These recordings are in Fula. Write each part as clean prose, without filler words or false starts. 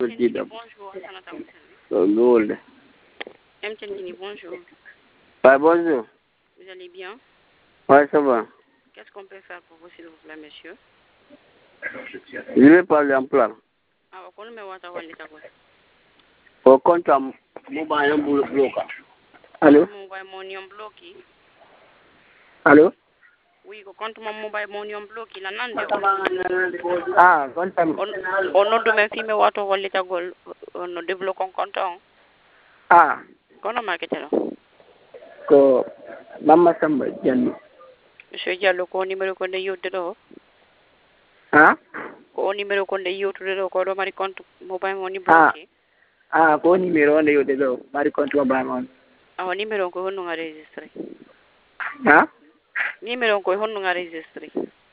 Bonjour, ça n'a pas service. Gold. M. Tendini, bonjour. Ouais, bonjour. Vous allez bien? Ouais, ça va. Qu'est-ce qu'on peut faire pour vous, s'il vous plaît, monsieur? Je vais parler en plan. Ah, on me voit à Wallis. Au compte à mobile bloqué. Allô? Mobile money bloqué. Allô? Oui, au compte mon mobile money bloqué. La nande. Ah, compte à on ne me filme wato Wallis gol. On débloque un compte. Ah, Comment marquez-vous? ko Mama Samba Diallo. Monsieur Diallo, ko numéro ko de yotte do? Ah? Ko numéro ko de yotte do ko do mari compte mobile money bloqué. Ah, ko numéro on de yotte do mari compte mobile money. Ah, numéro ko honno nga registré. Ah? Numéro ko honno nga registré.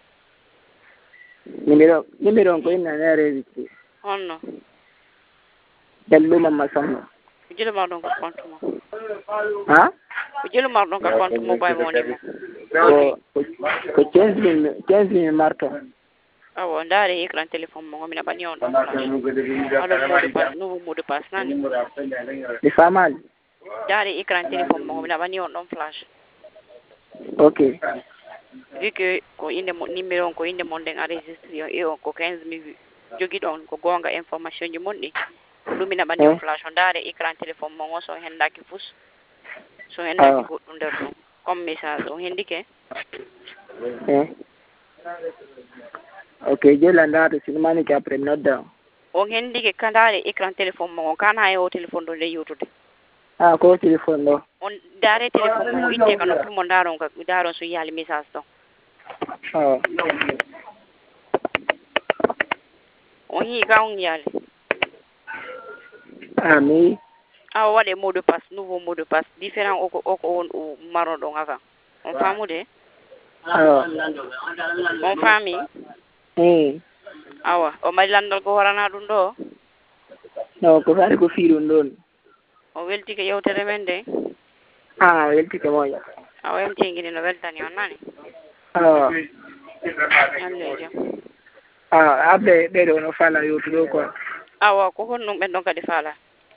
Numéro ko ina na registré. Honno. Diallo Mama Samba. Jël ma donc compte mo. Ah? Jël ma donc compte mobile money mo. Ko 15 000 marto. Awo ndare écran téléphone mo mina bani on donc flash. Alors mot de passe nouveau mot de passe nani. Di famal. Ndare écran téléphone mo mina bani on donc flash. OK. Vu que ko inde mo numéro ko inde mon den enregistré et on ko 15 000 jogi don ko gonga information ji mondi ko dum mina bani on flash on ndare écran téléphone mo so hendaki fus so hendaki goddum nder don comme message on hendike OK, je la ndata sinmani ke après nodda on hendike kandare écran téléphone mo kana e o téléphone do de yotude ko téléphone do on dare téléphone mo itte ka noppi mo daron so yali message to on yi ka on yali mi wade mot de passe nouveau mot de passe différent o marron do ngaka on famude on fami awa o mari landal ko warana dum do no ko fari ko fiirun don o welti ke yewtere men de welti ke moya awa em tengini no weltani on nani allejo abbe be do no fala yotudo ko awa ko honnum ben don kadi fala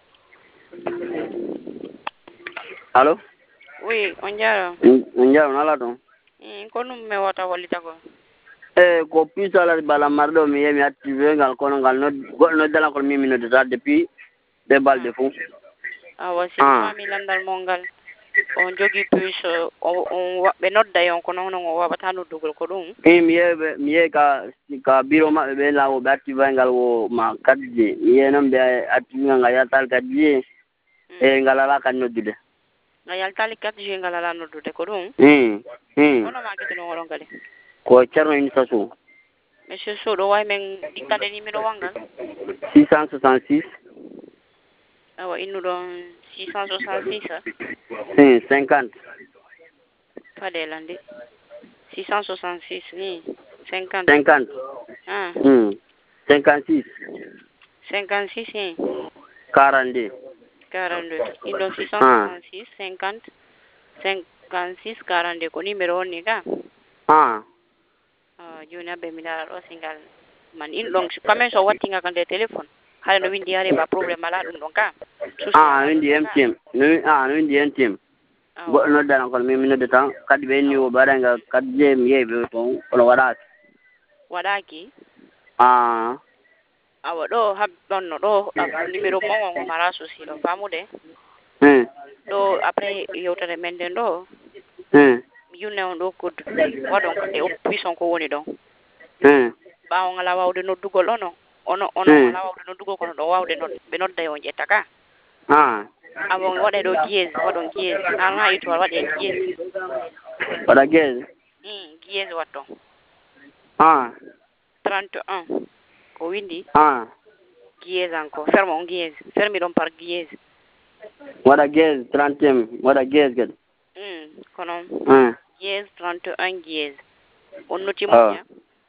allo oui on jaro nala don ko num me wata wallita ko ko pisala bala mardo mi yemi activé ngal kono ngal no dala ko mi minute ta depuis de balde fu awa si fami landal mongal on jogi plus on be nodda yon ko non o wabata no dugol ko dum mi ye ka biro ma be la o activé ngal wo ma kadje mi nam be activé ngal ya tal kadje ngalala kan noddude ngayal tali 4G ngalala noddude ko dum kono ma ketino woron kadi ko cerno ni sasu monsieur Sodo way men diktande numéro wangal 666 awa innu don 666 50 pade lande 666 ni 50 56 56 42 inno 666 50 56 42 ko numéro on ni ka joni abbe mi dara do singal man in donc quand même so wattinga kan de téléphone hala no windi yare ba problème ala dum don ka windi MTM no windi MTM go no dana ko mi minode tan kadi be ni o baranga kadi je mi yebe to ono wadaki awa do hab don no do numéro mo ngo mara souci do famude do après yewtere men den do yunne on do kod wadon e puissant ko woni don ba on ala wawde no dugol ono ala wawde no dugol kono do wawde no be nodda yon jetta ka abon wade do giez wadon giez na ito wade giez wada giez giez watto 31 ko windi giez encore ferme on giez fermi don par giez wada giez 30 wada giez gad kono giez 31 giez on noti moja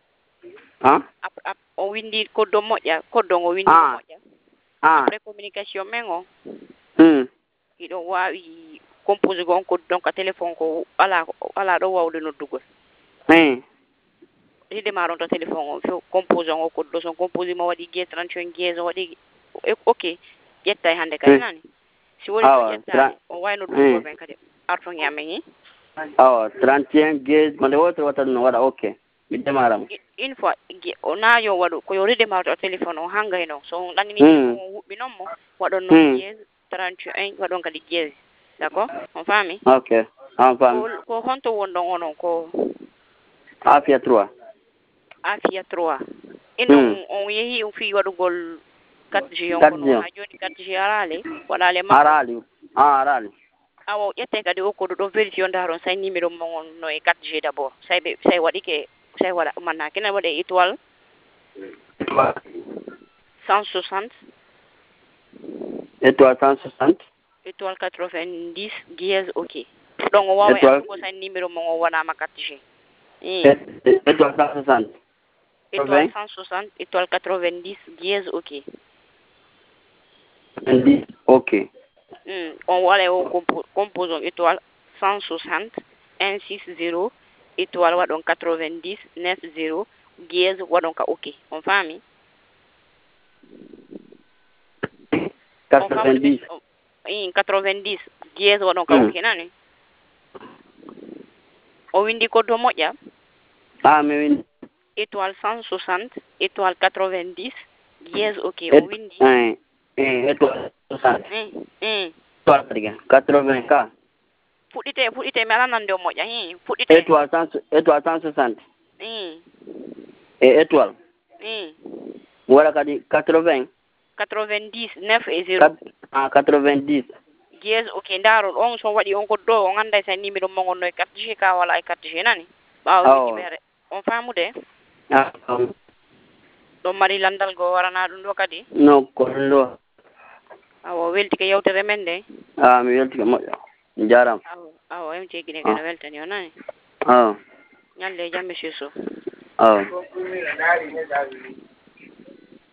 o windi koddo moƴƴa koddo ngo windi moƴƴa après communication mengo ido wawi composé gon ko donc téléphone ko ala do wawde noddugol ide maron to téléphone o composé ngo ko do son composé mo wadi G31 G wadi okay ƴetta hande kadi nani si woni to ƴetta o wayno ɗum goɓen kadi arton yamen ni 31 gauge mande woto wata no waɗa ok mi demaram une fois o nayo waɗu ko yo redémarre o téléphone o hangay non so on ɗannini o huɓɓi noon mo waɗon noon gauge 31 waɗon kadi gauge d'accord on faami ok on faami ko honto wonɗon onon ko afia 3 afia 3 ino on yehi o fi waɗugol 4G on kono ha joni 4G arale waɗale makko arali awo ƴette kadi o koɗo ɗo vérifié on daron say numéro mon no e 4G d'abord say waɗike say waɗa manna kene waɗe étoile 160 étoile 160 étoile 90 dièse ok donc o wawa andugo say numéro mon o waɗama 4G étoile 160 étoile 160 étoile 90 dièse ok 90 ok on waɗa o composant étoile 160 160 étoile waɗon 90 90 dièse waɗon ka ok on faami 90 90 dièse waɗon ka ok nani o windi ko do moƴƴa mi windi étoile 160 étoile 90 dièse ok o windi étoile 60 étoile 80 ka fuɗɗite mi ala nande o moƴƴa fuɗɗite étoile 160 étoile wala kadi 80 90 9 et 0 90 dièse ok ndaron on so waɗi on ko do on anda sa numéro mo gonno e 4G ka wala e 4G nani ɓawa wiɗi on faamude ɗon mari landal go warana ɗum ɗo kadi no ko ɗum ɗo awo weltike yewtere men nde mi weltike moƴƴo jaram awo em ceegine kana weltani o nani ñalle jamme suso